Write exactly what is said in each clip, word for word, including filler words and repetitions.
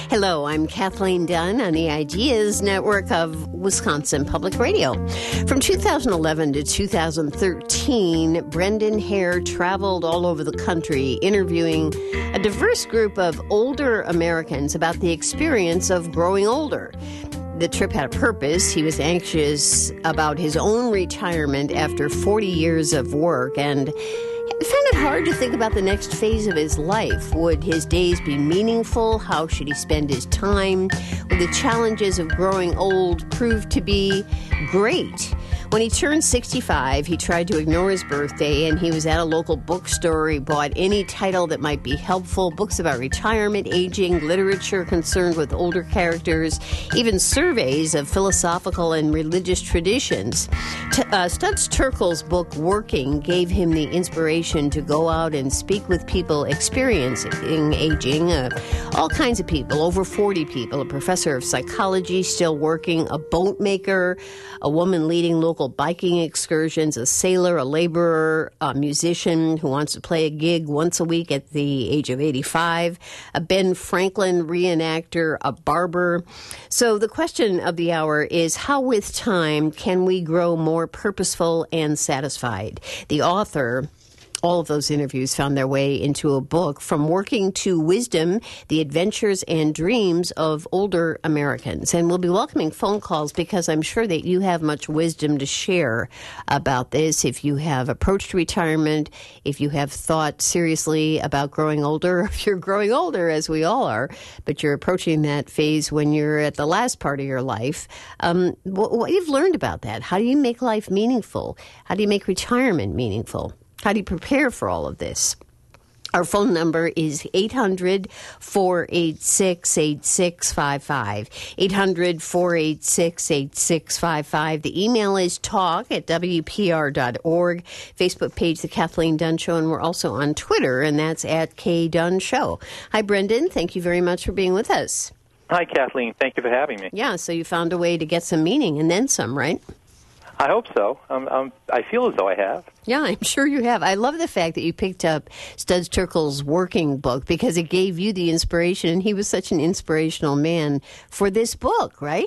Hello, I'm Kathleen Dunn on the Ideas Network of Wisconsin Public Radio. From two thousand eleven to two thousand thirteen, Brendan Hare traveled all over the country interviewing a diverse group of older Americans about the experience of growing older. The trip had a purpose. He was anxious about his own retirement after forty years of work and found it hard to think about the next phase of his life. Would his days be meaningful? How should he spend his time? Would the challenges of growing old prove to be great? When he turned sixty-five, he tried to ignore his birthday, and he was at a local bookstore. He bought any title that might be helpful, books about retirement, aging, literature concerned with older characters, even surveys of philosophical and religious traditions. T- uh, Studs Terkel's book, Working, gave him the inspiration to go out and speak with people experiencing aging, uh, all kinds of people, over forty people, a professor of psychology still working, a boat maker, a woman leading local biking excursions, a sailor, a laborer, a musician who wants to play a gig once a week at the age of eighty-five, a Ben Franklin reenactor, a barber. So the question of the hour is, how with time can we grow more purposeful and satisfied? The author, all of those interviews found their way into a book, From Working to Wisdom, The Adventures and Dreams of Older Americans. And we'll be welcoming phone calls because I'm sure that you have much wisdom to share about this. If you have approached retirement, if you have thought seriously about growing older, if you're growing older, as we all are, but you're approaching that phase when you're at the last part of your life, um, what, what you've learned about that. How do you make life meaningful? How do you make retirement meaningful? How do you prepare for all of this? Our phone number is eight hundred, four eight six, eight six five five. eight hundred, four eight six, eight six five five. The email is talk at W P R dot org. Facebook page, The Kathleen Dunn Show, and we're also on Twitter, and that's at K Dunn Show. Hi, Brendan. Thank you very much for being with us. Hi, Kathleen. Thank you for having me. Yeah, so you found a way to get some meaning and then some, right? I hope so. Um, um, I feel as though I have. Yeah, I'm sure you have. I love the fact that you picked up Studs Terkel's Working book because it gave you the inspiration, and he was such an inspirational man for this book, right?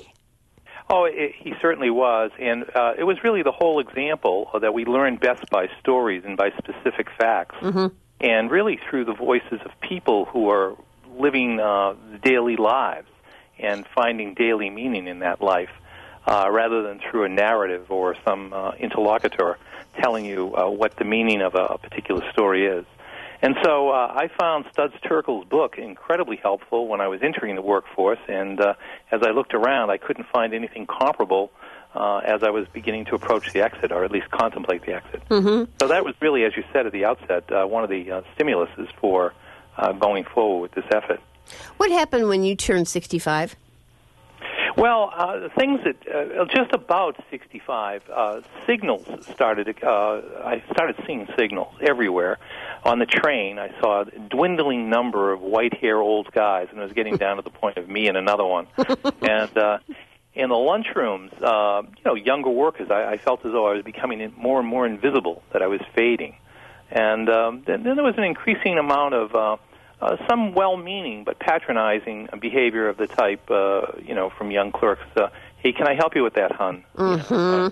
Oh, it, he certainly was, and uh, it was really the whole example that we learn best by stories and by specific facts, mm-hmm. and really through the voices of people who are living uh, daily lives and finding daily meaning in that life. Uh, rather than through a narrative or some uh, interlocutor telling you uh, what the meaning of a, a particular story is. And so uh, I found Studs Terkel's book incredibly helpful when I was entering the workforce, and uh, as I looked around, I couldn't find anything comparable uh, as I was beginning to approach the exit, or at least contemplate the exit. Mm-hmm. So that was really, as you said at the outset, uh, one of the uh, stimuluses for uh, going forward with this effort. What happened when you turned sixty-five? Well, uh, the things that uh, just about sixty-five uh, signals started. Uh, I started seeing signals everywhere. On the train, I saw a dwindling number of white-hair old guys, and it was getting down to the point of me and another one. and uh, in the lunchrooms, uh, you know, younger workers, I, I felt as though I was becoming more and more invisible, that I was fading. And um, then, then there was an increasing amount of Uh, Uh, some well-meaning but patronizing behavior of the type, uh, you know, from young clerks. Uh, hey, can I help you with that, hon? Mm-hmm. You know, uh,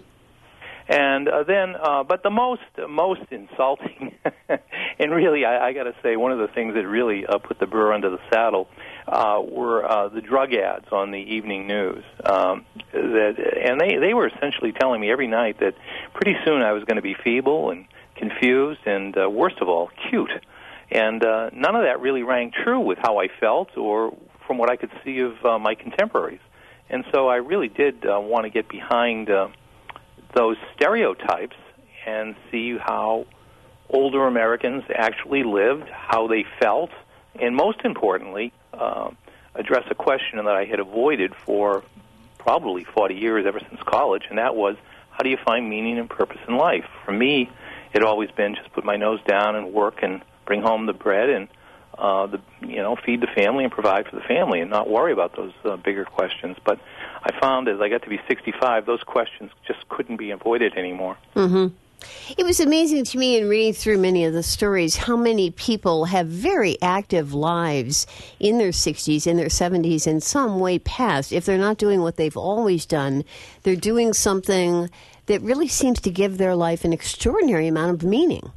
and uh, then, uh, but the most most insulting, and really, I, I got to say, one of the things that really uh, put the burr under the saddle uh, were uh, the drug ads on the evening news. Um, that, and they, they were essentially telling me every night that pretty soon I was going to be feeble and confused and, uh, worst of all, cute. And uh, none of that really rang true with how I felt or from what I could see of uh, my contemporaries. And so I really did uh, want to get behind uh, those stereotypes and see how older Americans actually lived, how they felt, and most importantly, uh, address a question that I had avoided for probably forty years, ever since college, and that was, how do you find meaning and purpose in life? For me, it had always been just put my nose down and work and bring home the bread and uh, the you know feed the family and provide for the family and not worry about those uh, bigger questions. But I found as I got to be sixty-five, those questions just couldn't be avoided anymore. Mm-hmm. It was amazing to me in reading through many of the stories how many people have very active lives in their sixties, in their seventies, in some way past. If they're not doing what they've always done, they're doing something that really seems to give their life an extraordinary amount of meaning.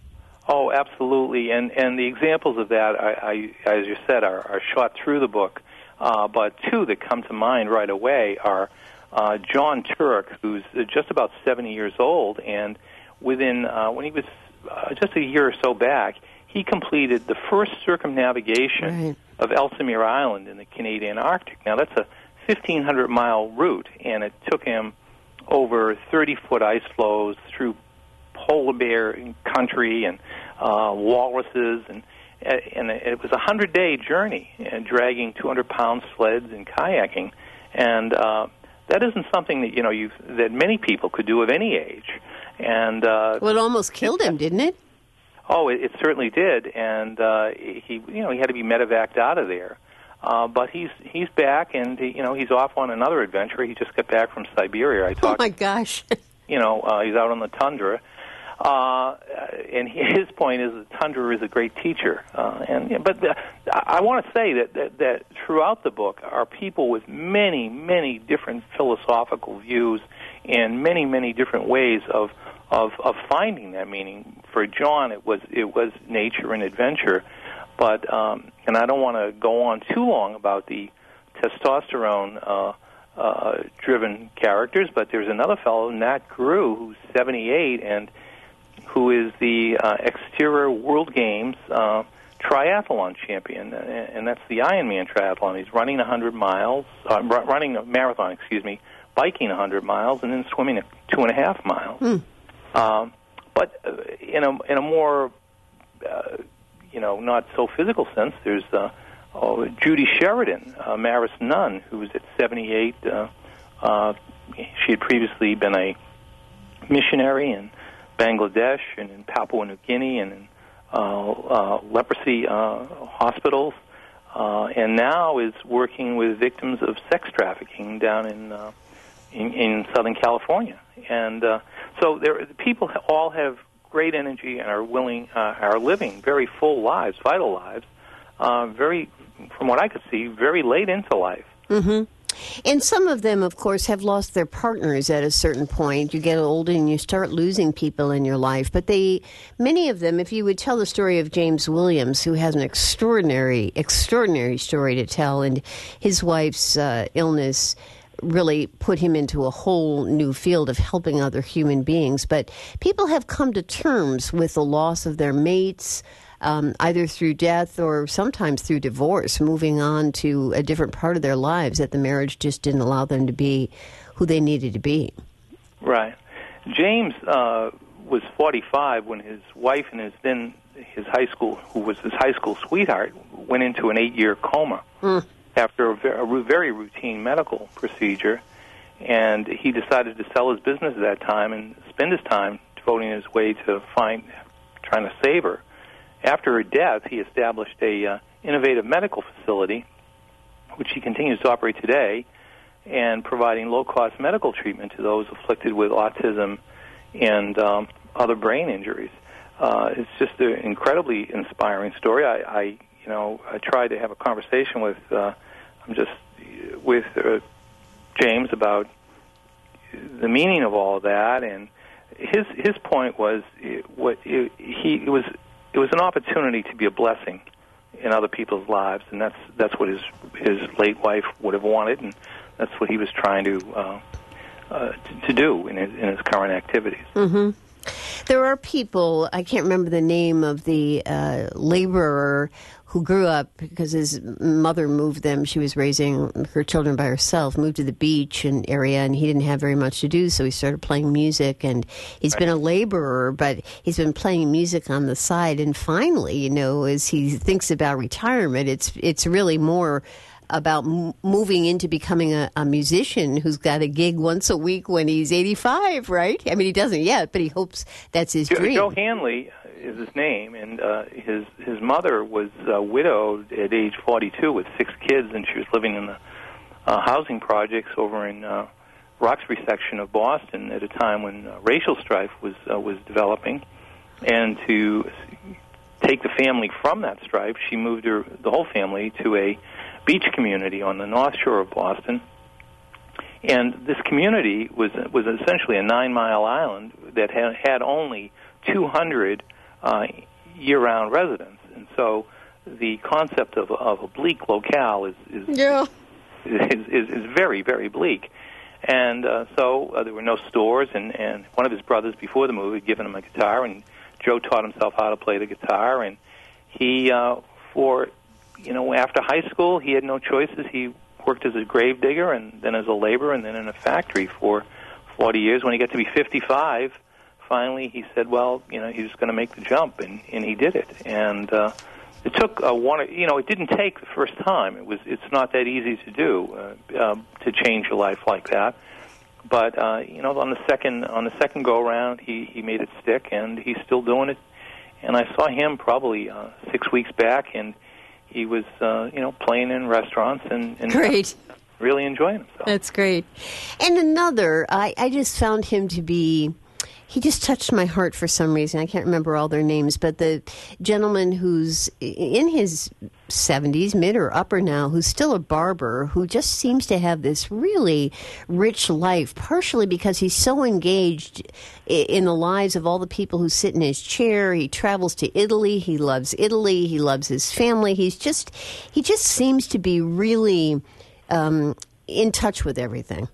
Oh, absolutely. And and the examples of that, I, I as you said, are, are shot through the book. Uh, but two that come to mind right away are uh, John Turk, who's just about seventy years old, and within uh, when he was uh, just a year or so back, he completed the first circumnavigation right. of Ellesmere Island in the Canadian Arctic. Now, that's a fifteen hundred mile route, and it took him over thirty foot ice floes through polar bear country and uh, walruses, and and it was a hundred day journey, and dragging two hundred pound sleds and kayaking, and uh, that isn't something that you know you that many people could do of any age. And uh, well, it almost killed him, didn't it? Oh, it, it certainly did, and uh, he, you know, he had to be medevaced out of there. Uh, but he's he's back, and he, you know, he's off on another adventure. He just got back from Siberia. I talked. Oh my gosh! You know, uh, he's out on the tundra, uh, and his point is that tundra is a great teacher. Uh, and but the, I want to say that, that that throughout the book are people with many many different philosophical views and many many different ways of. Of, of finding that meaning. For John, it was it was nature and adventure, but um, and I don't want to go on too long about the testosterone uh, uh, driven characters, but there's another fellow, Nat Grew, who's seventy-eight and who is the uh, Exterior World Games uh, triathlon champion, and that's the Ironman triathlon. He's running one hundred miles, uh, running a marathon, excuse me, biking one hundred miles, and then swimming two and a half miles. Mm. Um, but uh, in a in a more uh, you know not so physical sense, there's uh, oh, Judy Sheridan, a Marist nun, who's at seventy-eight. Uh, uh, she had previously been a missionary in Bangladesh and in Papua New Guinea and in uh, uh, leprosy uh, hospitals, uh, and now is working with victims of sex trafficking down in uh, in, in Southern California. And uh, so there, people all have great energy and are willing, uh, are living very full lives, vital lives, uh, very, from what I could see, very late into life. Mm-hmm. And some of them, of course, have lost their partners at a certain point. You get older and you start losing people in your life. But they, many of them, if you would tell the story of James Williams, who has an extraordinary, extraordinary story to tell, and his wife's uh, illness really put him into a whole new field of helping other human beings. But people have come to terms with the loss of their mates, um, either through death or sometimes through divorce, moving on to a different part of their lives that the marriage just didn't allow them to be who they needed to be. Right. James uh, was forty-five when his wife and his then his high school, who was his high school sweetheart, went into an eight-year coma. Mm. After a very routine medical procedure, and he decided to sell his business at that time and spend his time devoting his way to find, trying to save her. After her death, he established a uh, innovative medical facility, which he continues to operate today, and providing low-cost medical treatment to those afflicted with autism and um, other brain injuries. Uh, it's just an incredibly inspiring story. I, I you know, I tried to have a conversation with. Uh, I'm just with uh, James about the meaning of all of that, and his his point was it, what it, he it was it was an opportunity to be a blessing in other people's lives, and that's that's what his his late wife would have wanted, and that's what he was trying to uh, uh, to, to do in his in his current activities. Mm-hmm. There are people, I can't remember the name of the uh, laborer who grew up because his mother moved them. She was raising her children by herself, moved to the beach and area, and he didn't have very much to do, so he started playing music. And he's right. been a laborer, but he's been playing music on the side. And finally, you know, as he thinks about retirement, it's it's really more about m- moving into becoming a, a musician who's got a gig once a week when he's eighty-five, right? I mean, he doesn't yet, but he hopes that's his Joe, dream. Joe Hanley is his name, and uh, his his mother was uh, widowed at age forty-two with six kids, and she was living in the uh, housing projects over in uh, Roxbury section of Boston at a time when uh, racial strife was uh, was developing, and to take the family from that strife, she moved her the whole family to a beach community on the North Shore of Boston. And this community was was essentially a nine-mile island that had, had only two hundred uh, year-round residents, and so the concept of, of a bleak locale is is, yeah. is, is is very, very bleak. And uh, so uh, there were no stores, and, and one of his brothers before the move had given him a guitar, and Joe taught himself how to play the guitar, and he, uh, for, you know, after high school, he had no choices. He worked as a grave digger, and then as a laborer, and then in a factory for forty years. When he got to be fifty-five, finally he said, well, you know, he was going to make the jump, and, and he did it. And uh, it took uh, one, you know, it didn't take the first time. It was, it's not that easy to do, uh, um, to change your life like that. But uh, you know, on the second on the second go around, he he made it stick, and he's still doing it. And I saw him probably uh, six weeks back, and he was uh, you know playing in restaurants and, and great, really enjoying himself. That's great. And another, I I just found him to be. He just touched my heart for some reason. I can't remember all their names, but the gentleman who's in his seventies, mid or upper now, who's still a barber, who just seems to have this really rich life, partially because he's so engaged in the lives of all the people who sit in his chair. He travels to Italy. He loves Italy. He loves his family. He's just, he just seems to be really um, in touch with everything.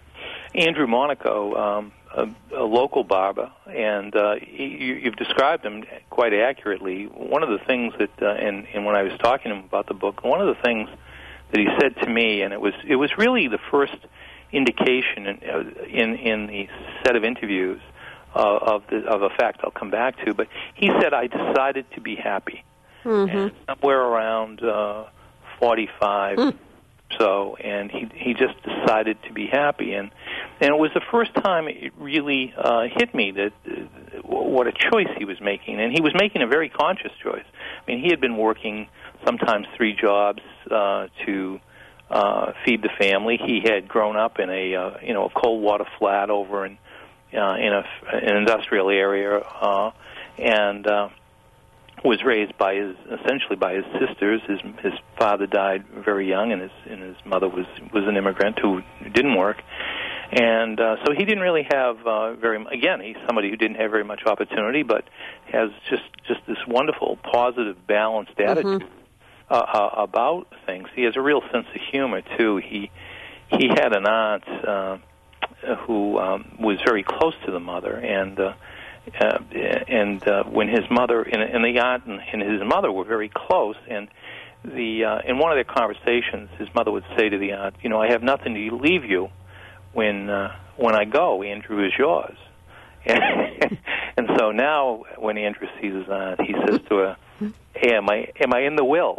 Andrew Monaco, um, a, a local barber, and uh, you, you've described him quite accurately. One of the things that, uh, and, and when I was talking to him about the book, one of the things that he said to me, and it was it was really the first indication in in, in the set of interviews uh, of the, of a fact I'll come back to, but he said, I decided to be happy. Mm-hmm. And somewhere around uh, forty-five. Mm. So, and he he just decided to be happy, and and it was the first time it really uh, hit me that uh, what a choice he was making, and he was making a very conscious choice. I mean, he had been working sometimes three jobs uh, to uh, feed the family. He had grown up in a uh, you know a cold water flat over in uh, in a, an industrial area, uh, and. Uh, was raised by his essentially by his sisters. His his father died very young, and his and his mother was was an immigrant who didn't work, and uh, so he didn't really have uh, very. Again, he's somebody who didn't have very much opportunity, but has just just this wonderful, positive, balanced attitude mm-hmm. uh, uh, about things. He has a real sense of humor too. He he had an aunt uh, who um, was very close to the mother, and. Uh, Uh, and uh, when his mother and, and the aunt and, and his mother were very close, and the uh, in one of their conversations, his mother would say to the aunt, "You know, I have nothing to leave you when uh, when I go. Andrew is yours." And, and so now, when Andrew sees his aunt, he says to her, "Hey, am I am I in the will?"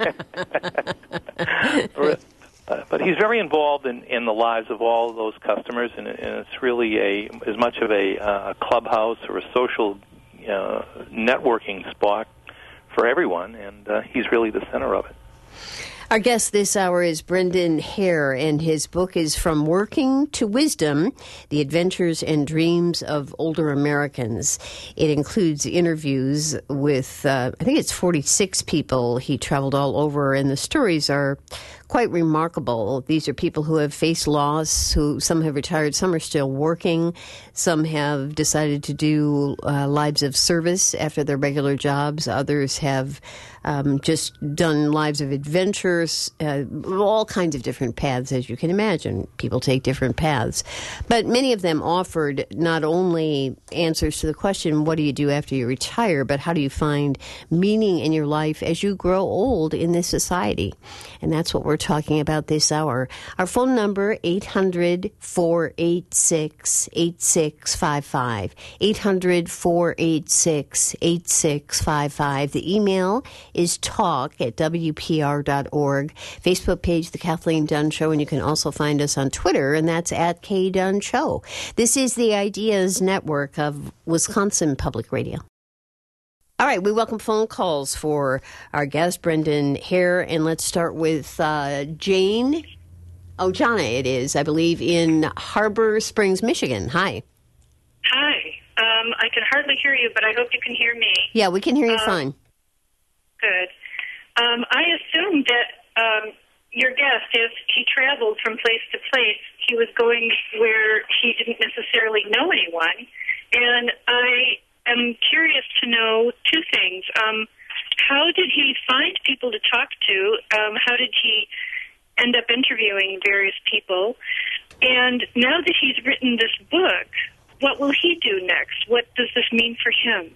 Uh, but he's very involved in, in the lives of all of those customers, and, and it's really a as much of a uh, clubhouse or a social uh, networking spot for everyone, and uh, he's really the center of it. Our guest this hour is Brendan Hare, and his book is From Working to Wisdom, The Adventures and Dreams of Older Americans. It includes interviews with, uh, I think it's forty-six people. He traveled all over, and the stories are quite remarkable. These are people who have faced loss, who some have retired, some are still working, some have decided to do uh, lives of service after their regular jobs, others have um, just done lives of adventures, uh, all kinds of different paths, as you can imagine. People take different paths. But many of them offered not only answers to the question, what do you do after you retire, but how do you find meaning in your life as you grow old in this society? And that's what we're talking about this hour. Our phone number, eight hundred, four eight six, eight six five five, eight hundred, four eight six, eight six five five. The email is talk at w p r dot org. Facebook page, The Kathleen Dunn Show, and you can also find us on Twitter, and that's at K Dunn Show. This is the Ideas Network of Wisconsin Public Radio. All right, we welcome phone calls for our guest, Brendan Hare, and let's start with uh, Jane. Oh, Jana, it is, I believe, in Harbor Springs, Michigan. Hi. Hi. Um, I can hardly hear you, but I hope you can hear me. Yeah, we can hear you um, fine. Good. Um, I assumed that um, your guest, as he traveled from place to place, he was going where he didn't necessarily know anyone. And I am curious to know two things. Um, how did he find people to talk to? Um, how did he end up interviewing various people? And now that he's written this book, what will he do next? What does this mean for him?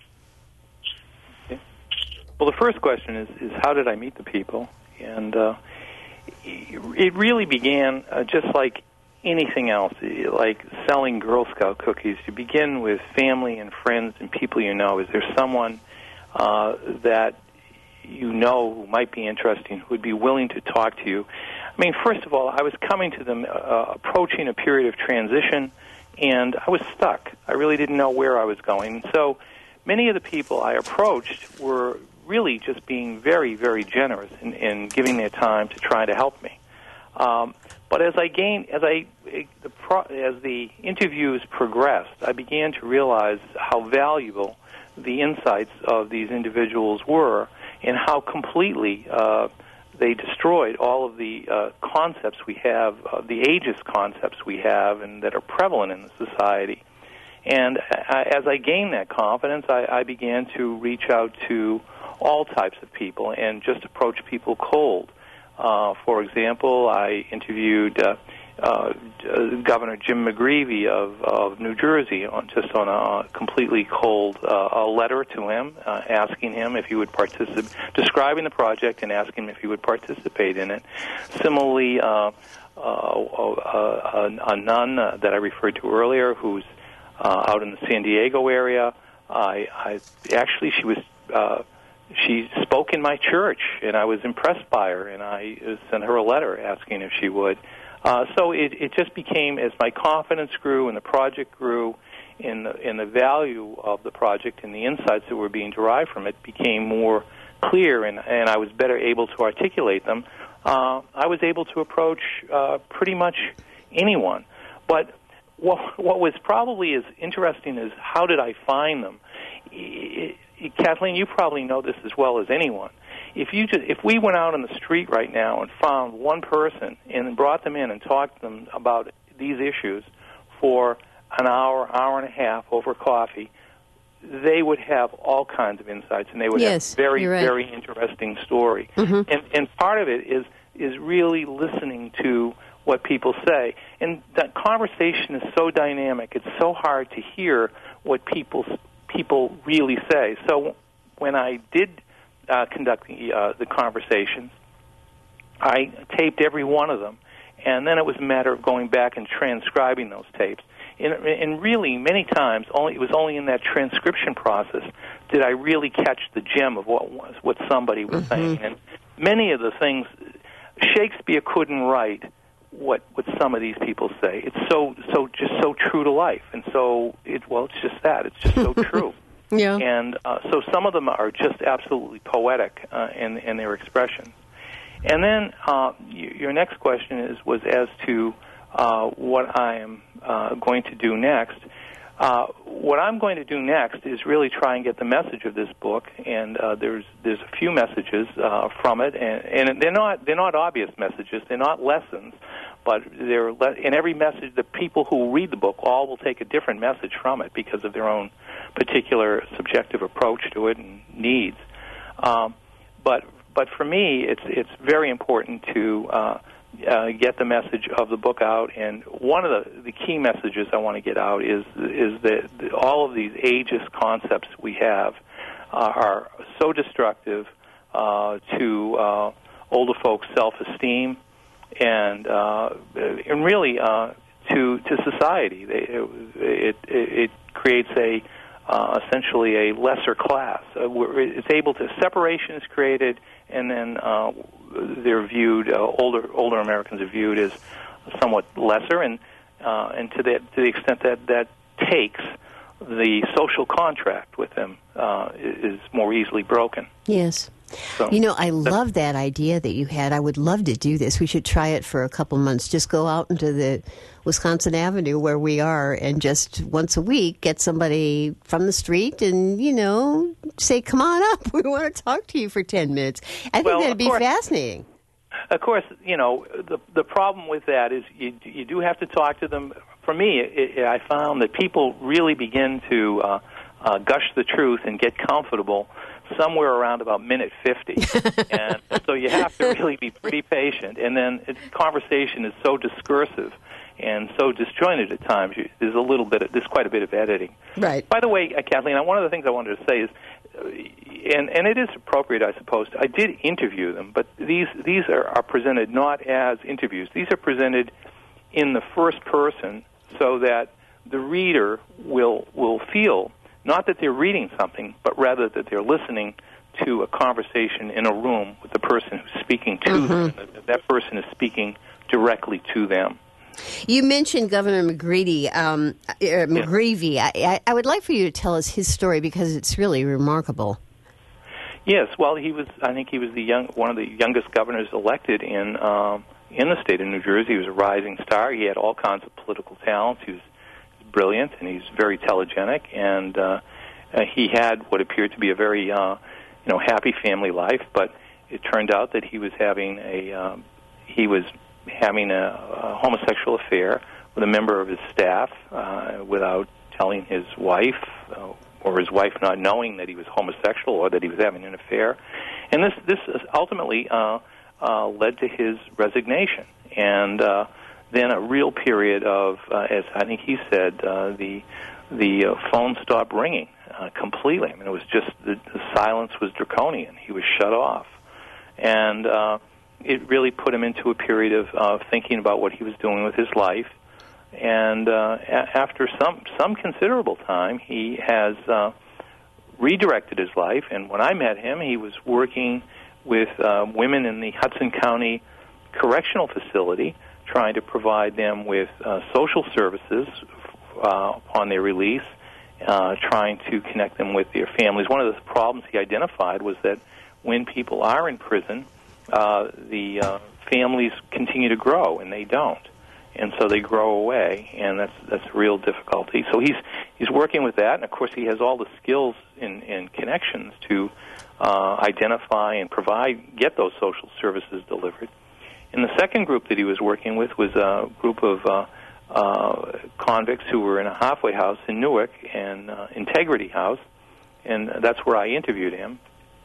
Okay. Well, the first question is, is how did I meet the people? And uh, it really began uh, just like anything else, like selling Girl Scout cookies. You begin with family and friends and people you know. Is there someone uh, that you know who might be interesting, who would be willing to talk to you? I mean, first of all, I was coming to them, uh, approaching a period of transition, and I was stuck. I really didn't know where I was going. So many of the people I approached were really just being very, very generous in, in giving their time to try to help me. Um, but as I gained, as I, the pro, as the interviews progressed, I began to realize how valuable the insights of these individuals were, and how completely uh, they destroyed all of the uh, concepts we have, uh, the ageist concepts we have, and that are prevalent in the society. And I, as I gained that confidence, I, I began to reach out to all types of people and just approach people cold. Uh, for example, I interviewed uh, uh, Governor Jim McGreevey of, of New Jersey on just on a completely cold uh, a letter to him, uh, asking him if he would participate, describing the project and asking him if he would participate in it. Similarly, uh, uh, uh, a, a nun uh, that I referred to earlier, who's uh, out in the San Diego area, I, I actually she was. Uh, She spoke in my church, and I was impressed by her, and I sent her a letter asking if she would. Uh, so it, it just became, as my confidence grew and the project grew, in the, in the value of the project and the insights that were being derived from it became more clear, and, and I was better able to articulate them, uh, I was able to approach uh, pretty much anyone. But what, what was probably as interesting is how did I find them? It, Kathleen, you probably know this as well as anyone. If you just, if we went out on the street right now and found one person and brought them in and talked to them about these issues for an hour, hour and a half over coffee, they would have all kinds of insights, and they would yes, have very, right. very interesting story. Mm-hmm. And, and part of it is is really listening to what people say. And that conversation is so dynamic. It's so hard to hear what people people really say. So when I did uh, conduct the, uh, the conversations, I taped every one of them, and then it was a matter of going back and transcribing those tapes. And, and really, many times, only it was only in that transcription process did I really catch the gem of what was what somebody was mm-hmm. saying. And many of the things Shakespeare couldn't write what what some of these people say. It's so so just so true to life, and so it well, it's just that it's just so true. Yeah. And uh, so some of them are just absolutely poetic uh, in in their expressions. And then uh, y- your next question is was as to uh, what I am uh, going to do next. Uh, what I'm going to do next is really try and get the message of this book, and uh, there's there's a few messages uh, from it, and, and they're not they're not obvious messages, they're not lessons, but they're le- in every message. The people who read the book all will take a different message from it because of their own particular subjective approach to it and needs. Um, but but for me, it's it's very important to uh, Uh, get the message of the book out, and one of the, the key messages I want to get out is is that all of these ageist concepts we have uh, are so destructive uh, to uh, older folks' self-esteem and uh, and really uh, to to society. They, it, it it creates a uh, essentially a lesser class. Uh, where it's able to separation is created, and then uh, they're viewed, uh, older older Americans are viewed as somewhat lesser, and uh, and to the to the extent that that takes, the social contract with them uh, is more easily broken. Yes. So, you know, I love that idea that you had. I would love to do this. We should try it for a couple months. Just go out into the Wisconsin Avenue where we are and just once a week get somebody from the street and, you know, say, come on up. We want to talk to you for ten minutes. I think well, that'd be course, fascinating. Of course, you know, the the problem with that is you you do have to talk to them. For me, it, it, I found that people really begin to uh, uh, gush the truth and get comfortable somewhere around about minute fifty. And so you have to really be pretty patient. And then it, conversation is so discursive and so disjointed at times. You, there's a little bit, of, there's quite a bit of editing. Right. By the way, uh, Kathleen, one of the things I wanted to say is, uh, and, and it is appropriate, I suppose, I did interview them, but these, these are, are presented not as interviews. These are presented in the first person so that the reader will will feel not that they're reading something, but rather that they're listening to a conversation in a room with the person who's speaking to mm-hmm. them. That, that person is speaking directly to them. You mentioned Governor McGreevey. Um, uh, McGreevey. I, I, I would like for you to tell us his story because it's really remarkable. Yes, well, he was. I think he was the young one of the youngest governors elected in um, in the state of New Jersey. He was a rising star. He had all kinds of political talents. He was brilliant, and he's very telegenic, and uh, uh, he had what appeared to be a very, uh, you know, happy family life. But it turned out that he was having a um, he was having a, a homosexual affair with a member of his staff uh, without telling his wife, uh, or his wife not knowing that he was homosexual or that he was having an affair, and this this ultimately uh, uh, led to his resignation and. Uh, Then a real period of, uh, as I think he said, uh, the the uh, phone stopped ringing uh, completely. I mean, it was just the, the silence was draconian. He was shut off, and uh, it really put him into a period of uh, thinking about what he was doing with his life. And uh, a- after some some considerable time, he has uh, redirected his life. And when I met him, he was working with uh, women in the Hudson County Correctional Facility, trying to provide them with uh, social services uh, upon their release, uh, trying to connect them with their families. One of the problems he identified was that when people are in prison, uh, the uh, families continue to grow, and they don't. And so they grow away, and that's that's a real difficulty. So he's he's working with that, and of course he has all the skills and, and connections to uh, identify and provide, get those social services delivered. And the second group that he was working with was a group of uh, uh, convicts who were in a halfway house in Newark, and uh, Integrity House, and that's where I interviewed him.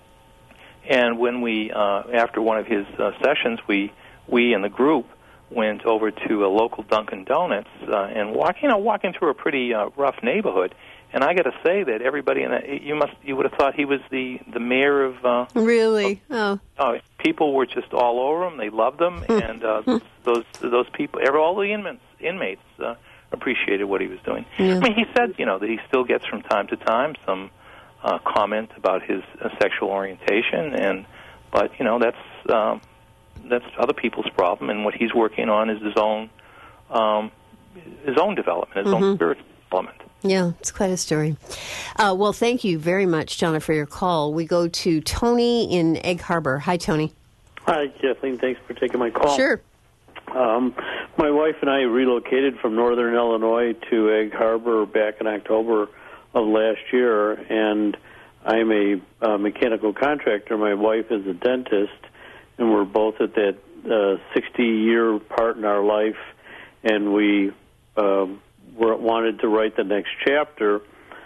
And when we, uh, after one of his uh, sessions, we we and the group went over to a local Dunkin' Donuts uh, and walk, you know, walking through a pretty uh, rough neighborhood. And I got to say that everybody in that, you must you would have thought he was the the mayor of. Uh, really? Of, oh. Uh, people were just all over him. They loved him, and uh, those those people, every, all the inmates inmates uh, appreciated what he was doing. Yeah. I mean, he said, you know, that he still gets from time to time some uh, comment about his uh, sexual orientation, and but you know that's um, that's other people's problem, and what he's working on is his own um, his own development, his mm-hmm. own spiritual development. Yeah, it's quite a story. Uh, well, thank you very much, John, for your call. We go to Tony in Egg Harbor. Hi, Tony. Hi, Kathleen. Thanks for taking my call. Sure. Um, my wife and I relocated from northern Illinois to Egg Harbor back in October of last year, and I'm a uh, mechanical contractor. My wife is a dentist, and we're both at that uh, sixty-year part in our life, and we... Um, wanted to write the next chapter,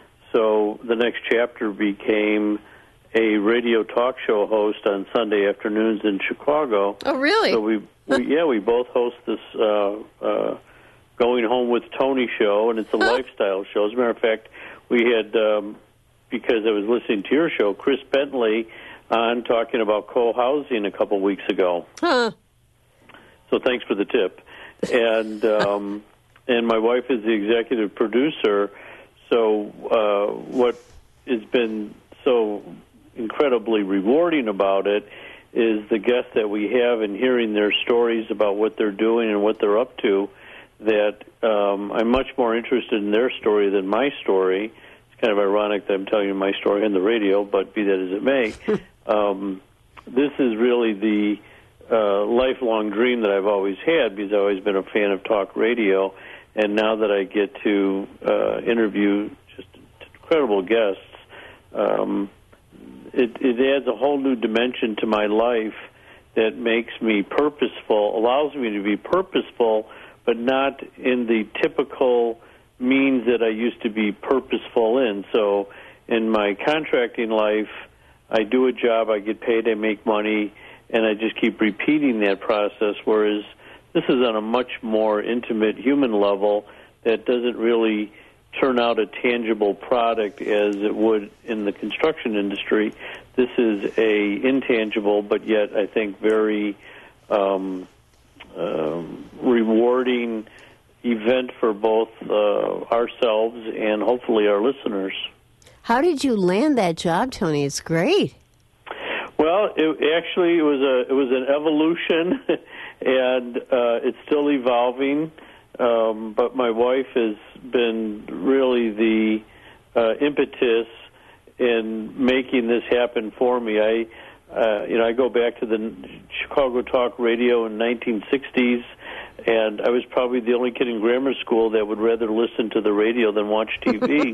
so the next chapter became a radio talk show host on Sunday afternoons in Chicago. Oh, really? So we, we yeah, we both host this uh, uh, Going Home with Tony show, and it's a huh? lifestyle show. As a matter of fact, we had, um, because I was listening to your show, Chris Bentley on talking about co-housing a couple weeks ago. Huh. So thanks for the tip. And... Um, And my wife is the executive producer, so uh, what has been so incredibly rewarding about it is the guests that we have and hearing their stories about what they're doing and what they're up to, that um, I'm much more interested in their story than my story. It's kind of ironic that I'm telling you my story on the radio, but be that as it may. um, this is really the uh, lifelong dream that I've always had, because I've always been a fan of talk radio. And now that I get to uh, interview just incredible guests, um, it, it adds a whole new dimension to my life that makes me purposeful, allows me to be purposeful, but not in the typical means that I used to be purposeful in. So in my contracting life, I do a job, I get paid, I make money, and I just keep repeating that process, whereas this is on a much more intimate human level that doesn't really turn out a tangible product as it would in the construction industry. This is a intangible, but yet I think very um, um, rewarding event for both uh, ourselves and hopefully our listeners. How did you land that job, Tony? It's great. Well, it, actually, it was a it was an evolution, and uh, it's still evolving. Um, but my wife has been really the uh, impetus in making this happen for me. I, uh, you know, I go back to the Chicago Talk Radio in nineteen sixties, and I was probably the only kid in grammar school that would rather listen to the radio than watch T V.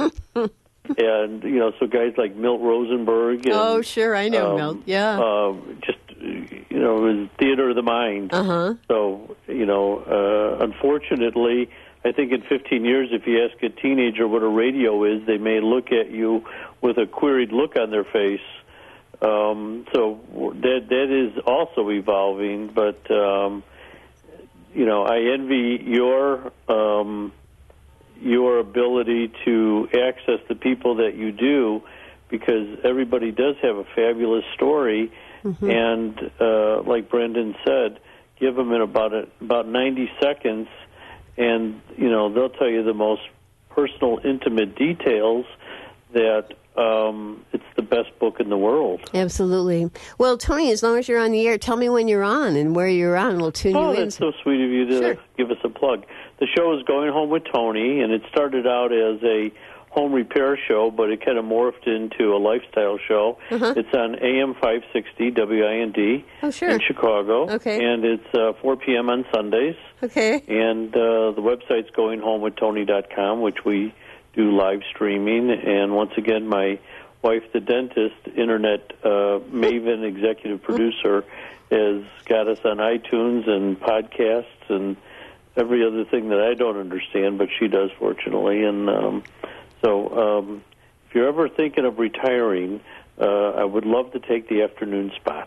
And, you know, so guys like Milt Rosenberg. And, oh, sure, I know um, Milt, yeah. Uh, just, you know, it was theater of the mind. Uh-huh. So, you know, uh, unfortunately, I think in fifteen years, if you ask a teenager what a radio is, they may look at you with a queried look on their face. Um, so that that is also evolving, but, um, you know, I envy your... Um, your ability to access the people that you do, because everybody does have a fabulous story, mm-hmm. and uh, like Brendan said, give them in about a, about ninety seconds, and you know they'll tell you the most personal, intimate details that um, it's the best book in the world. Absolutely. Well, Tony, as long as you're on the air, tell me when you're on and where you're on. We'll tune oh, you in. Oh, that's so sweet of you to sure. give us a plug. The show is Going Home with Tony, and it started out as a home repair show, but it kind of morphed into a lifestyle show. Uh-huh. It's on A M five sixty W I N D oh, sure. in Chicago, okay. and it's uh, four p.m. on Sundays. Okay. And uh, the website's going home with tony dot com, which we do live streaming. And once again, my wife, the dentist, internet uh, maven, executive producer, has got us on iTunes and podcasts and every other thing that I don't understand, but she does, fortunately. And um, so um, if you're ever thinking of retiring, uh, I would love to take the afternoon spot.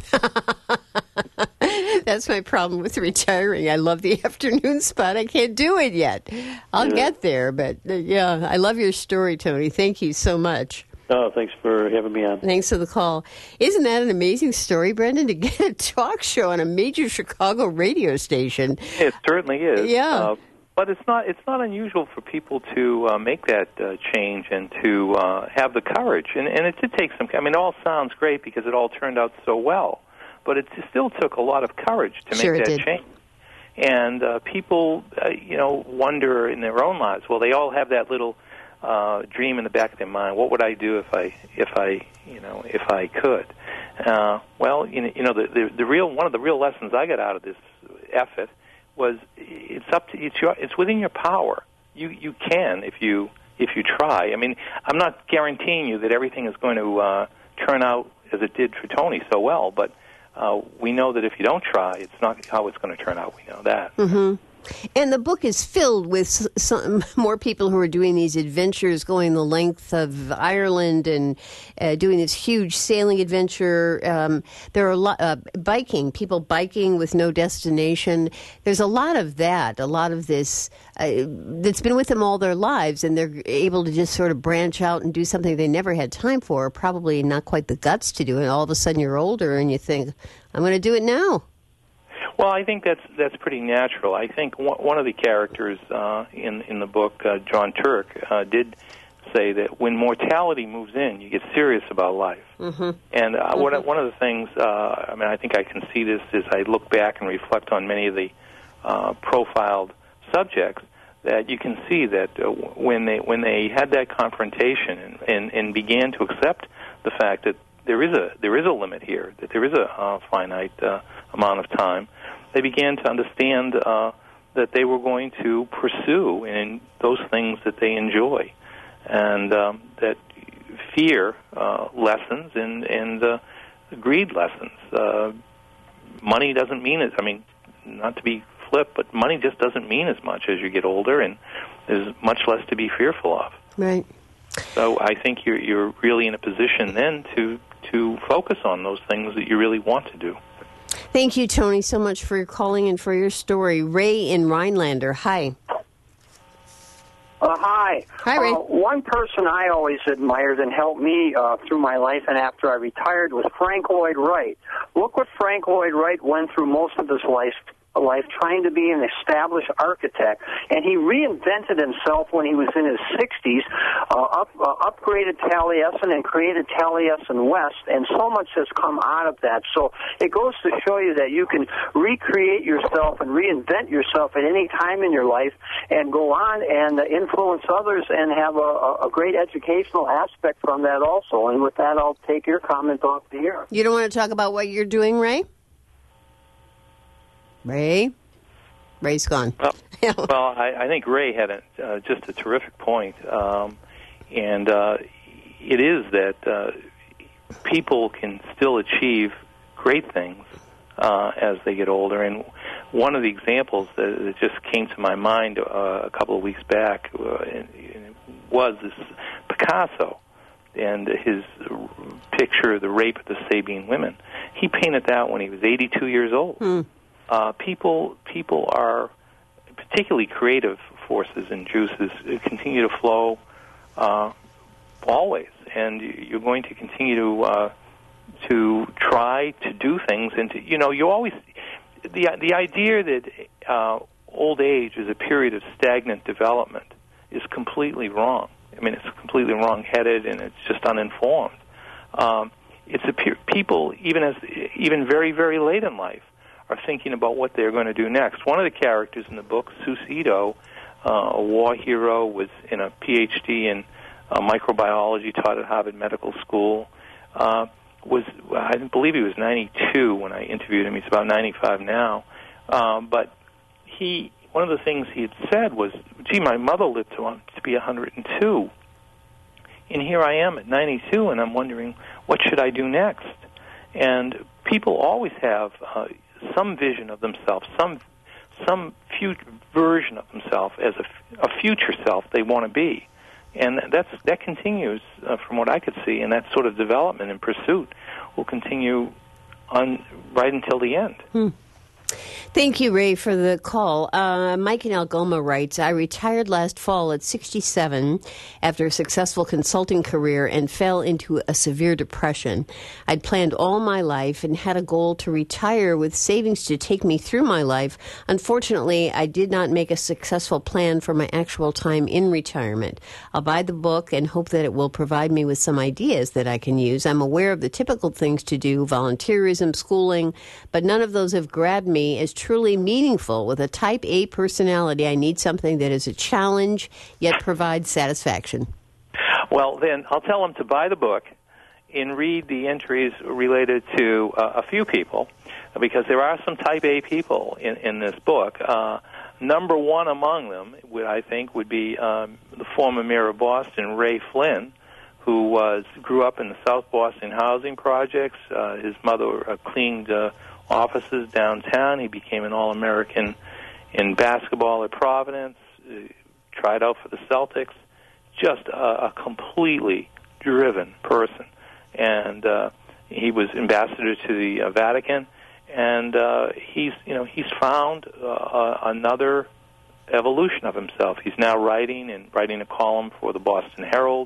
That's my problem with retiring. I love the afternoon spot. I can't do it yet. I'll yeah. get there, but uh, yeah, I love your story, Tony. Thank you so much. Oh, thanks for having me on. Thanks for the call. Isn't that an amazing story, Brendan, to get a talk show on a major Chicago radio station? It certainly is. Yeah. Uh, but it's not it's not unusual for people to uh, make that uh, change and to uh, have the courage. And, and it did take some, I mean, it all sounds great because it all turned out so well. But it still took a lot of courage to sure make that did. change. And uh, people, uh, you know, wonder in their own lives, well, they all have that little uh, dream in the back of their mind. What would I do if I, if I, you know, if I could? Uh, well, you know, you know the, the the real one of the real lessons I got out of this effort was it's up to it's your it's within your power. You you can if you if you try. I mean, I'm not guaranteeing you that everything is going to uh, turn out as it did for Tony so well, but uh, we know that if you don't try, it's not how it's going to turn out. We know that. Mm-hmm. And the book is filled with some more people who are doing these adventures, going the length of Ireland and uh, doing this huge sailing adventure. Um, there are a lot uh, biking, people biking with no destination. There's a lot of that, a lot of this uh, that's been with them all their lives, and they're able to just sort of branch out and do something they never had time for, or probably not quite the guts to do. And all of a sudden you're older and you think, I'm going to do it now. Well, I think that's that's pretty natural. I think one of the characters uh, in in the book, uh, John Turk, uh, did say that when mortality moves in, you get serious about life. Mm-hmm. And uh, mm-hmm. one one of the things, uh, I mean, I think I can see this as I look back and reflect on many of the uh, profiled subjects, that you can see that uh, when they when they had that confrontation and, and, and began to accept the fact that there is a there is a limit here, that there is a uh, finite uh, amount of time, they began to understand uh, that they were going to pursue in those things that they enjoy, and um, that fear uh, lessens and and uh, greed lessens. Uh, money doesn't mean it. I mean, not to be flip, but money just doesn't mean as much as you get older, and there's much less to be fearful of. Right. So I think you're you're really in a position then to to focus on those things that you really want to do. Thank you, Tony, so much for your calling and for your story. Ray in Rhinelander, hi. Uh, hi. Hi, Ray. Uh, one person I always admired and helped me uh, through my life and after I retired was Frank Lloyd Wright. Look what Frank Lloyd Wright went through most of his life. life trying to be an established architect, and he reinvented himself when he was in his sixties, uh, up, uh, upgraded Taliesin and created Taliesin West, and so much has come out of that. So it goes to show you that you can recreate yourself and reinvent yourself at any time in your life and go on and uh, influence others and have a, a great educational aspect from that also. And with that, I'll take your comment off the air. You don't want to talk about what you're doing, Ray? Ray? Ray's gone. Well, well I, I think Ray had a, uh, just a terrific point. Um, and uh, it is that uh, people can still achieve great things uh, as they get older. And one of the examples that, that just came to my mind uh, a couple of weeks back uh, was this Picasso and his picture, The Rape of the Sabine Women. He painted that when he was eighty-two years old. Hmm. Uh, people people are, particularly creative forces and juices, continue to flow uh, always, and you're going to continue to uh, to try to do things. And to, you know, you always the the idea that uh, old age is a period of stagnant development is completely wrong. I mean, it's completely wrong-headed, and it's just uninformed. Um, it's a pe- people even as even very very late in life are thinking about what they're going to do next. One of the characters in the book, Susido, uh, a war hero, was in a P H D in uh, microbiology, taught at Harvard Medical School. Uh, was I believe he was ninety-two when I interviewed him. He's about ninety-five now. Um, but he, one of the things he had said was, "Gee, my mother lived to, to be one hundred two, and here I am at ninety-two, and I'm wondering what should I do next." And people always have Uh, some vision of themselves, some some future version of themselves as a, a future self they want to be, and that's that continues uh, from what I could see, and that sort of development and pursuit will continue on right until the end. Hmm. Thank you, Ray, for the call. Uh, Mike in Algoma writes, I retired last fall at sixty-seven after a successful consulting career and fell into a severe depression. I'd planned all my life and had a goal to retire with savings to take me through my life. Unfortunately, I did not make a successful plan for my actual time in retirement. I'll buy the book and hope that it will provide me with some ideas that I can use. I'm aware of the typical things to do, volunteerism, schooling, but none of those have grabbed me as truly meaningful. With a type A personality, I need something that is a challenge yet provides satisfaction. Well, then I'll tell them to buy the book and read the entries related to uh, a few people, because there are some type A people in, in this book. Uh, number one among them, would, I think, would be um, the former mayor of Boston, Ray Flynn, who was grew up in the South Boston housing projects. Uh, his mother uh, cleaned uh, offices downtown. He became an All-American in basketball at Providence, uh, tried out for the Celtics. Just a, a completely driven person. And uh, he was ambassador to the uh, Vatican. And uh, he's, you know, he's found uh, uh, another evolution of himself. He's now writing and writing a column for the Boston Herald,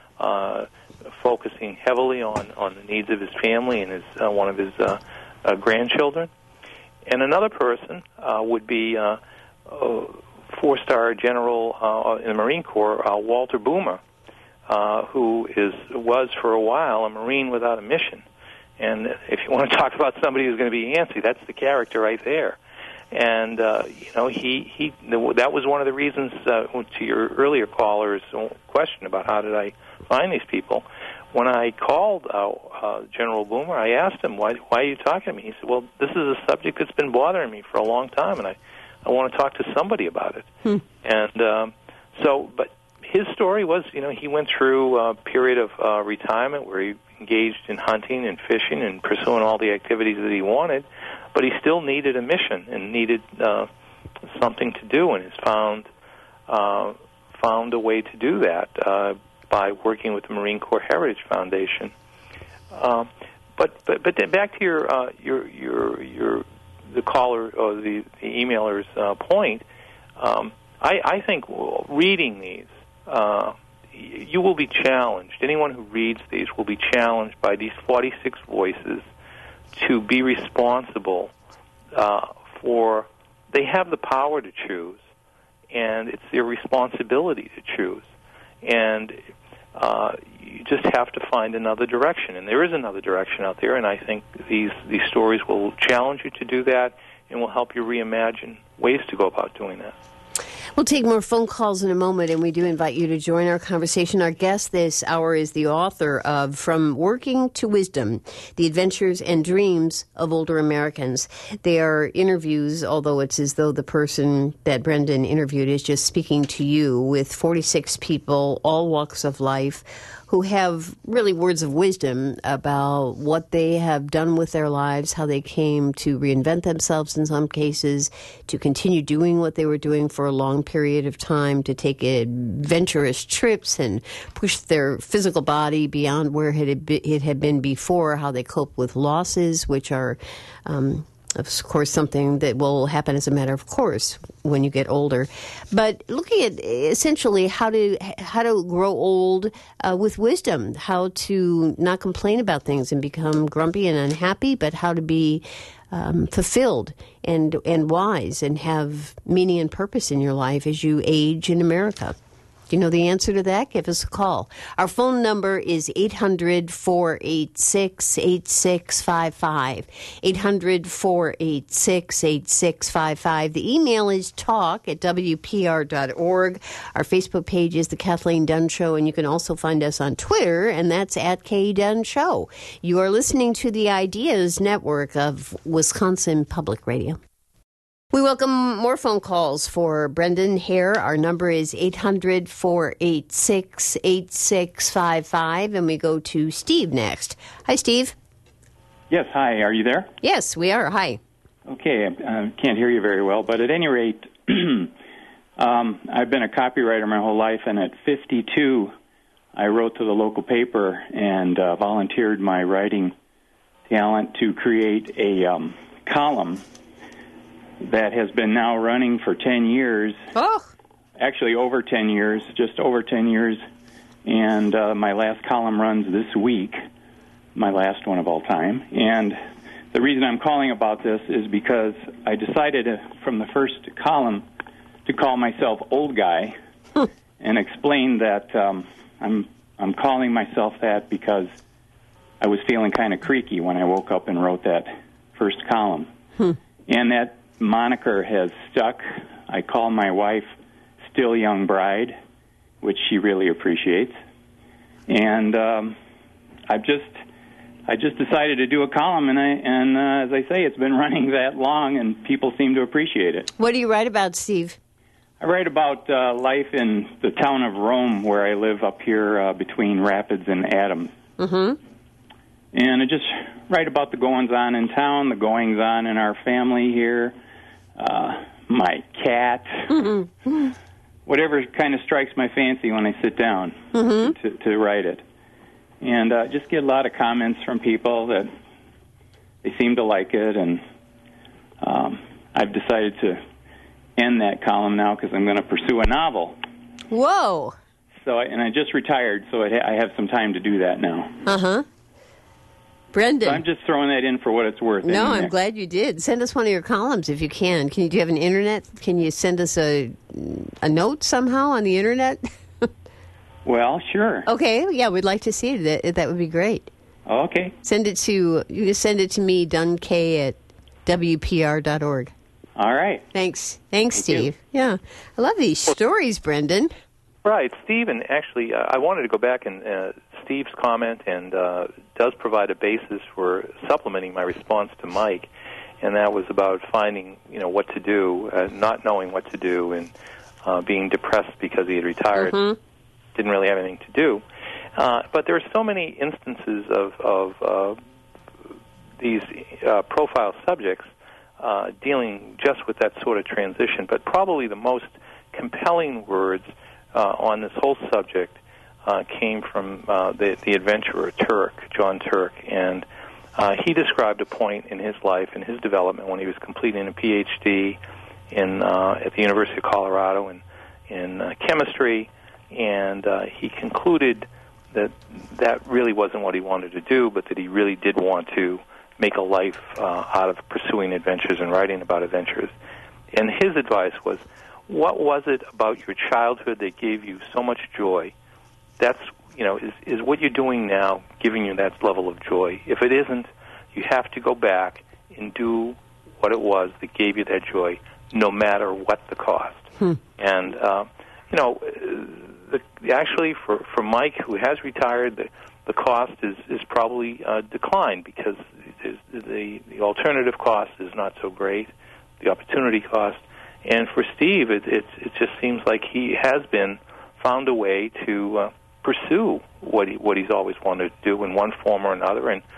uh, focusing heavily on, on the needs of his family and his uh, one of his uh, Uh, grandchildren. And another person uh, would be uh, uh, four-star general uh, in the Marine Corps, uh, Walter Boomer, uh, who is was for a while a Marine without a mission. And if you want to talk about somebody who's going to be antsy, that's the character right there. And uh, you know, he he that was one of the reasons uh, to your earlier caller's question about how did I find these people. when I called uh, uh, General Boomer, I asked him, why, why are you talking to me? He said, well, this is a subject that's been bothering me for a long time, and I, I want to talk to somebody about it. Hmm. And um, so, but his story was, you know, he went through a period of uh, retirement where he engaged in hunting and fishing and pursuing all the activities that he wanted, but he still needed a mission and needed uh, something to do, and has found uh, found a way to do that uh, by working with the Marine Corps Heritage Foundation. Um, but but but then back to your uh, your your your the caller or the, the emailer's uh, point, um, I, I think reading these, uh, you will be challenged. Anyone who reads these will be challenged by these forty-six voices to be responsible uh, for. They have the power to choose, and it's their responsibility to choose. And uh, you just have to find another direction, and there is another direction out there. And I think these these stories will challenge you to do that, and will help you reimagine ways to go about doing that. We'll take more phone calls in a moment, and we do invite you to join our conversation. Our guest this hour is the author of From Working to Wisdom, The Adventures and Dreams of Older Americans. They are interviews, although it's as though the person that Brendan interviewed is just speaking to you, with forty-six people, all walks of life, who have really words of wisdom about what they have done with their lives, how they came to reinvent themselves in some cases, to continue doing what they were doing for a long period of time, to take adventurous trips and push their physical body beyond where it had been before, how they cope with losses, which are um, of course, something that will happen as a matter of course when you get older. But looking at essentially how to how to grow old uh, with wisdom, how to not complain about things and become grumpy and unhappy, but how to be um, fulfilled and and wise and have meaning and purpose in your life as you age in America. Do you know the answer to that? Give us a call. Our phone number is eight hundred, four eight six, eight six five five. eight hundred, four eight six, eight six five five. The email is talk at W P R dot org. Our Facebook page is The Kathleen Dunn Show, and you can also find us on Twitter, and that's at K Dunn Show. You are listening to the Ideas Network of Wisconsin Public Radio. We welcome more phone calls for Brendan Hare. Our number is eight hundred, four eight six, eight six five five, and we go to Steve next. Hi, Steve. Yes, hi. Are you there? Yes, we are. Hi. Okay, I can't hear you very well, but at any rate, um, I've been a copywriter my whole life, and at fifty-two, I wrote to the local paper and uh, volunteered my writing talent to create a um, column that has been now running for ten years. Oh. Actually, over ten years, just over ten years. And uh, my last column runs this week, my last one of all time. And the reason I'm calling about this is because I decided uh, from the first column to call myself Old Guy and explain that um, I'm I'm calling myself that because I was feeling kind of creaky when I woke up and wrote that first column. Hmm. And that moniker has stuck. I call my wife Still Young Bride, which she really appreciates. And um, I've just I just decided to do a column, and I and uh, as I say, it's been running that long, and people seem to appreciate it. What do you write about, Steve? I write about uh, life in the town of Rome, where I live up here uh, between Rapids and Adams. Mm-hmm. And I just write about the goings-on in town, the goings-on in our family here, uh, my cat, mm-hmm. whatever kind of strikes my fancy when I sit down mm-hmm. to, to write it. And uh, just get a lot of comments from people that they seem to like it, and um, I've decided to end that column now because I'm going to pursue a novel. Whoa! So, I, and I just retired, so I, ha- I have some time to do that now. Uh-huh. Brendan. So I'm just throwing that in for what it's worth. No, I'm glad you did. Send us one of your columns if you can. Can you, do you have an internet? Can you send us a a note somehow on the internet? Well, sure. Okay, yeah, we'd like to see it. That, that would be great. Okay. Send it to, you can send it to me, Dunn.K at W P R dot org. All right. Thanks. Thanks, Thank Steve. You. Yeah. I love these stories, Brendan. Right, Steve, and actually, uh, I wanted to go back and uh, Steve's comment and uh, does provide a basis for supplementing my response to Mike, and that was about finding, you know, what to do, uh, not knowing what to do, and uh, being depressed because he had retired, Mm-hmm. didn't really have anything to do. Uh, but there are so many instances of, of uh, these uh, profile subjects uh, dealing just with that sort of transition, but probably the most compelling words Uh, on this whole subject uh, came from uh, the, the adventurer Turk, John Turk, and uh, he described a point in his life, in his development, when he was completing a P H D in uh, at the University of Colorado in, in uh, chemistry, and uh, he concluded that that really wasn't what he wanted to do, but that he really did want to make a life uh, out of pursuing adventures and writing about adventures. And his advice was, what was it about your childhood that gave you so much joy? That's, you know, is, is what you're doing now giving you that level of joy? If it isn't, you have to go back and do what it was that gave you that joy, no matter what the cost. Hmm. And, uh, you know, the, actually for, for Mike, who has retired, the, the cost is, is probably uh, declined because the, the alternative cost is not so great, the opportunity cost. And for Steve, it, it it just seems like he has been found a way to uh, pursue what he what he's always wanted to do in one form or another, and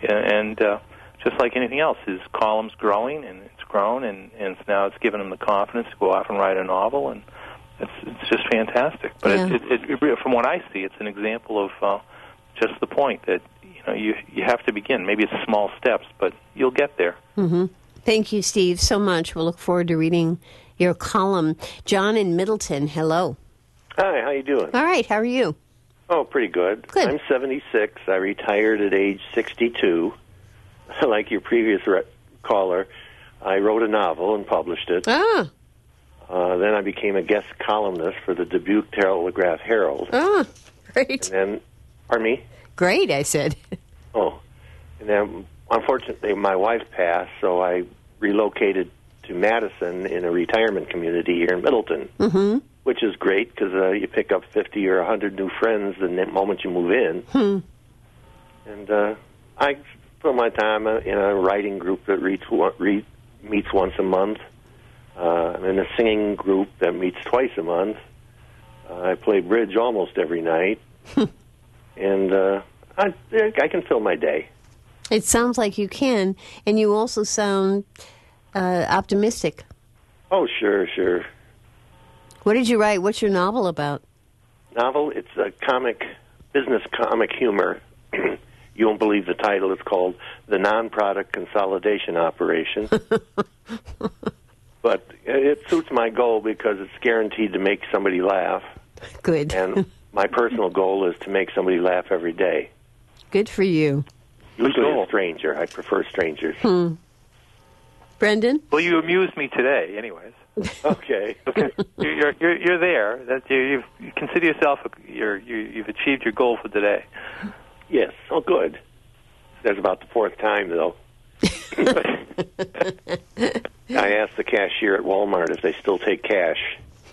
and uh, just like anything else, his column's growing and it's grown, and, and now it's given him the confidence to go off and write a novel, and it's it's just fantastic. But Yeah. it, it, it, from what I see, it's an example of uh, just the point that you know you you have to begin. Maybe it's small steps, but you'll get there. Mm-hmm. Thank you, Steve, so much. We'll look forward to reading your column. John in Middleton, hello. Hi, how you doing? All right, how are you? Oh, pretty good. Good. I'm seventy-six. I retired at age sixty-two. Like your previous re- caller, I wrote a novel and published it. Ah. Uh, then I became a guest columnist for the Dubuque Telegraph Herald. Ah, great. And then, pardon me? Great, I said. Oh. And then, unfortunately, my wife passed, so I relocated to Madison in a retirement community here in Middleton, Mm-hmm. which is great because uh, you pick up fifty or one hundred new friends the moment you move in. Hmm. And uh, I spend my time uh, in a writing group that reads, read, meets once a month. Uh, I'm in a singing group that meets twice a month. Uh, I play bridge almost every night. And uh, I, I can fill my day. It sounds like you can, and you also sound uh, optimistic. Oh, sure, sure. What did you write? What's your novel about? Novel, it's a comic, business comic humor. You won't believe the title. It's called The Non-Product Consolidation Operation. But it suits my goal because it's guaranteed to make somebody laugh. Good. And my personal goal is to make somebody laugh every day. Good for you. Usually a stranger. I prefer strangers. Hmm. Brendan? Well, you amused me today, anyways. Okay. you're, you're you're there. That you you've, you consider yourself a, you're, you you've achieved your goal for today. Yes. Oh, good. That's about the fourth time, though. I asked the cashier at Walmart if they still take cash.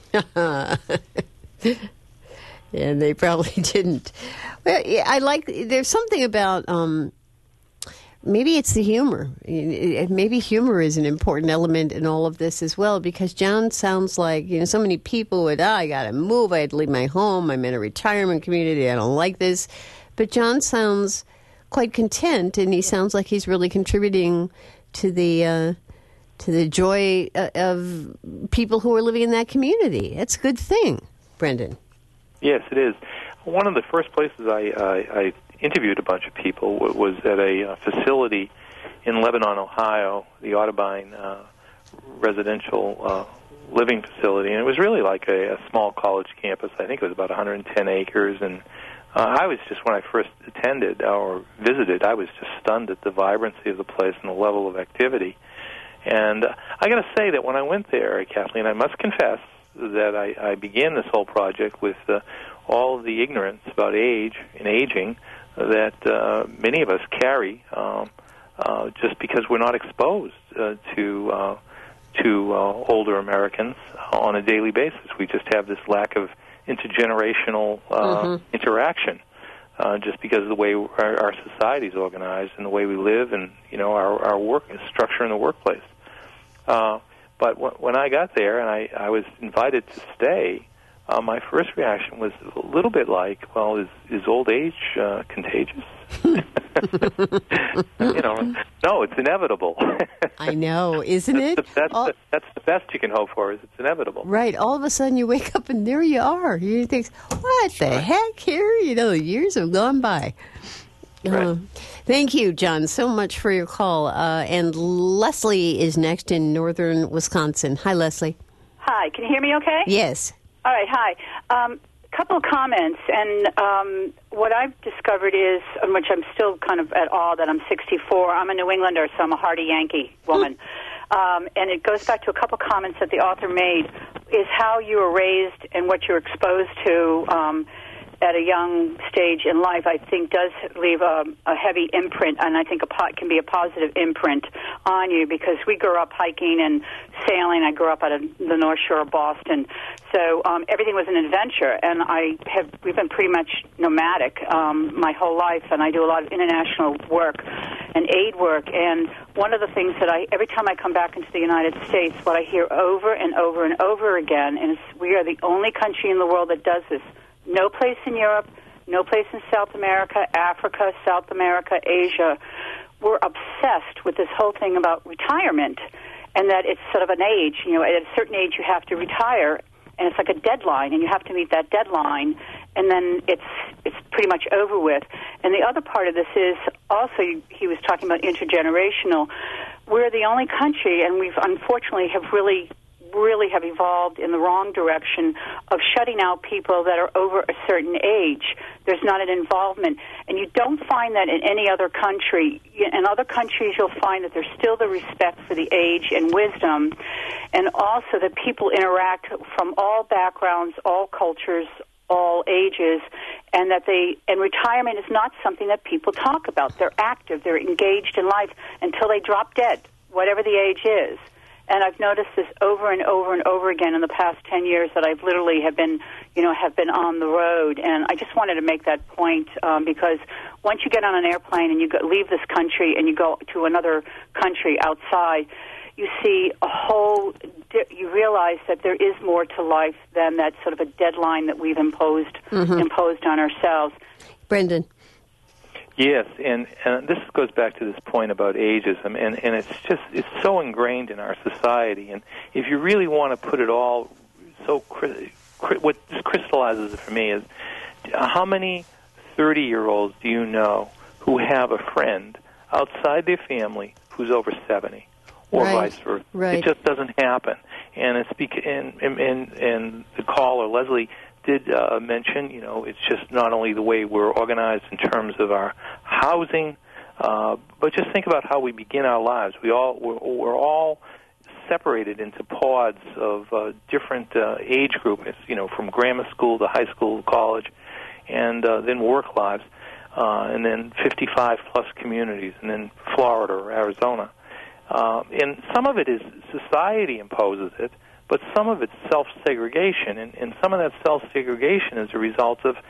Yeah, they probably didn't. Well, yeah, I like. There's something about. Um, maybe it's the humor. Maybe humor is an important element in all of this as well. Because John sounds like, you know, so many people would. Oh, I got to move. I had to leave my home. I'm in a retirement community. I don't like this. But John sounds quite content, and he sounds like he's really contributing to the uh, to the joy of people who are living in that community. It's a good thing, Brendan. Yes, it is. One of the first places I, I, I interviewed a bunch of people was at a facility in Lebanon, Ohio, the Audubon uh, residential uh, living facility, and it was really like a, a small college campus. I think it was about one hundred ten acres, and uh, I was just, when I first attended or visited, I was just stunned at the vibrancy of the place and the level of activity. And uh, I got to say that when I went there, Kathleen, I must confess that I, I began this whole project with uh, all of the ignorance about age and aging that uh, many of us carry um, uh, just because we're not exposed uh, to uh, to uh, older Americans on a daily basis. We just have this lack of intergenerational uh, mm-hmm. interaction, uh, just because of the way our, our society is organized and the way we live, and you know our our work structure in the workplace. Uh, but w- when I got there and I, I was invited to stay, uh, my first reaction was a little bit like, well, is is old age uh, contagious? you know, no, it's inevitable. I know, isn't it? That's, the, that's, all, the, that's the best you can hope for, is it's inevitable. Right. All of a sudden you wake up and there you are. You think, what the right. heck here? You know, years have gone by. Right. Uh, thank you, John, so much for your call. Uh, and Leslie is next in northern Wisconsin. Hi, Leslie. Hi. Can you hear me okay? Yes. All right. Hi. Um, couple of comments, and um, what I've discovered is, in which I'm still kind of at awe that I'm sixty-four. I'm a New Englander, so I'm a hardy Yankee woman. um, and it goes back to a couple of comments that the author made, is how you were raised and what you're exposed to um, at a young stage in life, I think does leave a, a heavy imprint, and I think a po- can be a positive imprint on you, because we grew up hiking and sailing. I grew up out of the North Shore of Boston. So um, everything was an adventure, and I have we've been pretty much nomadic um, my whole life, and I do a lot of international work and aid work. And one of the things that I, every time I come back into the United States, what I hear over and over and over again is we are the only country in the world that does this. No place in Europe, no place in South America, Africa, South America, Asia. We're obsessed with this whole thing about retirement, and that it's sort of an age. You know, at a certain age you have to retire, and it's like a deadline, and you have to meet that deadline, and then it's it's pretty much over with. And the other part of this is also, he was talking about intergenerational. We're the only country, and we've unfortunately have really really have evolved in the wrong direction of shutting out people that are over a certain age. There's not an involvement. And you don't find that in any other country. In other countries, you'll find that there's still the respect for the age and wisdom, and also that people interact from all backgrounds, all cultures, all ages, and that they, and retirement is not something that people talk about. They're active, they're engaged in life until they drop dead, whatever the age is. And I've noticed this over and over and over again in the past ten years that I've literally have been, you know, have been on the road. And I just wanted to make that point um, because once you get on an airplane and you go, leave this country and you go to another country outside, you see a whole, you realize that there is more to life than that sort of a deadline that we've imposed, mm-hmm. imposed on ourselves. Brendan. Yes, and, and this goes back to this point about ageism, and, and it's just it's so ingrained in our society. And if you really want to put it all, so what crystallizes it for me is how many thirty-year-olds do you know who have a friend outside their family who's over seventy, or right. vice versa? Right. It just doesn't happen. And it's beca- and, and, and, and the caller, Leslie, did uh, mention, you know, it's just not only the way we're organized in terms of our housing, uh, but just think about how we begin our lives. We all we're, we're all separated into pods of uh, different uh, age groups, you know, from grammar school to high school, college, and uh, then work lives, uh, and then fifty-five plus communities, and then Florida or Arizona. Uh, and some of it is society imposes it, but some of it's self-segregation, and, and some of that self-segregation is a result of,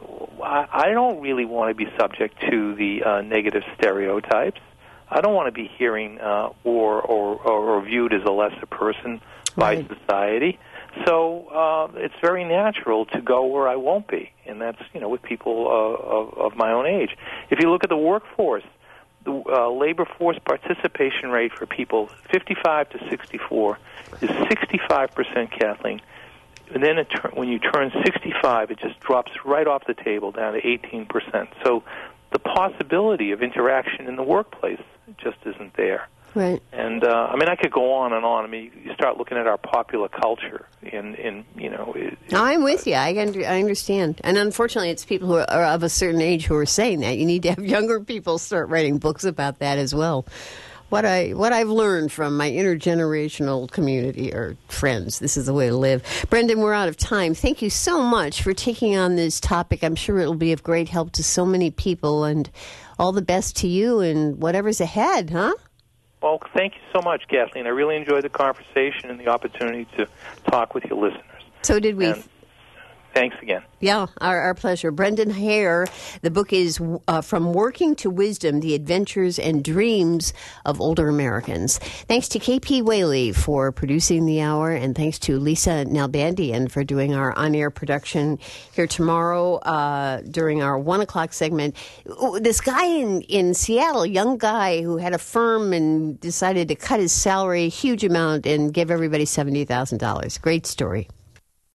I, I don't really want to be subject to the uh, negative stereotypes. I don't want to be hearing uh, or, or, or viewed as a lesser person by right. society. So uh, it's very natural to go where I won't be, and that's, you know, with people uh, of, of my own age. If you look at the workforce, the uh, labor force participation rate for people fifty-five to sixty-four is sixty-five percent, Kathleen. And then it tur- when you turn sixty-five, it just drops right off the table down to eighteen percent. So the possibility of interaction in the workplace just isn't there. Right. And, uh, I mean, I could go on and on. I mean, you start looking at our popular culture in, in you know... It, I'm with you. I, under, I understand. And unfortunately, it's people who are of a certain age who are saying that. You need to have younger people start writing books about that as well. What, I, what I've learned from my intergenerational community or friends, this is the way to live. Brendan, we're out of time. Thank you so much for taking on this topic. I'm sure it will be of great help to so many people, and all the best to you and whatever's ahead, huh? Well, thank you so much, Kathleen. I really enjoyed the conversation and the opportunity to talk with your listeners. So did we. And Thanks again. Yeah, our, our pleasure. Brendan Hare, the book is uh, From Working to Wisdom, The Adventures and Dreams of Older Americans. Thanks to K P Whaley for producing the hour, and thanks to Lisa Nalbandian for doing our on-air production here tomorrow uh, during our one o'clock segment. This guy in, in Seattle, young guy who had a firm and decided to cut his salary a huge amount and give everybody seventy thousand dollars. Great story.